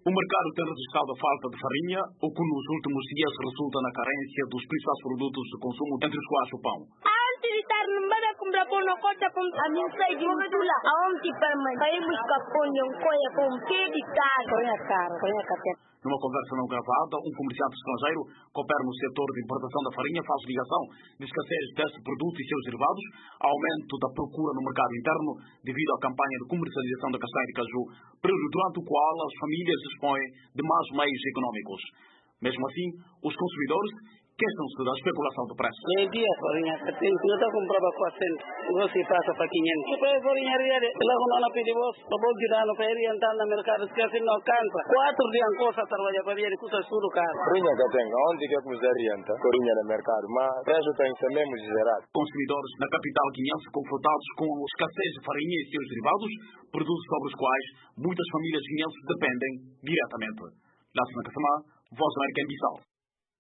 O mercado tem registrado a falta de farinha, o que nos últimos dias resulta na carência dos principais produtos de consumo, entre os quais o pão. Antes de estar no meio de comprar pão na conta, a mim sai de Mutula, aonde permanece, vai buscar pão de um coia com que de caro. Põe a cara. Numa conversa não gravada, um comerciante estrangeiro que opera no setor de importação da farinha faz ligação de escassez desse produto e seus derivados ao aumento da procura no mercado interno devido à campanha de comercialização da castanha de caju, período durante o qual as famílias dispõem de mais meios econômicos. Mesmo assim, os consumidores queixam-se da especulação do preço. Dia farinha, eu estou comprando 400, você passa para 500. Depois farinha real, logo não pedi vos, eu vou tirar no feira entrar no mercado, esquece não cansa. 4 dias coisa trabalha para ele, custa tudo caro. Farinha que tem, onde que nos orienta? Farinha no mercado, mas preço tem que ser mesmo exagerado. Consumidores na capital guineense confrontados com a escassez de farinha e seus derivados, produtos sobre os quais muitas famílias guineenses dependem diretamente. Lássina Kassamá, Voz da América em Bissau.